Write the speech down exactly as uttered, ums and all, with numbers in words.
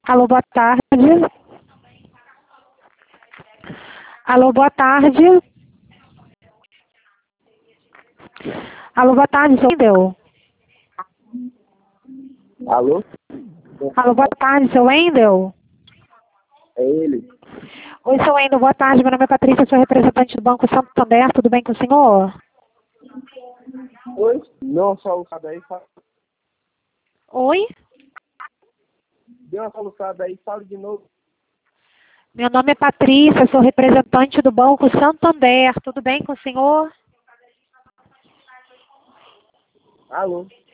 Alô, boa tarde. Alô, boa tarde. Alô, boa tarde, seu Wendel. Alô? Alô, boa tarde, seu Wendel. É ele. Oi, seu Wendel, boa tarde. Meu nome é Patrícia, sou representante do Banco Santander. Tudo bem com o senhor? Oi? Não, só o aí, fala. Oi? Deu uma soluçada aí, fala de novo. Meu nome é Patrícia, sou representante do Banco Santander. Tudo bem com o senhor? Alô?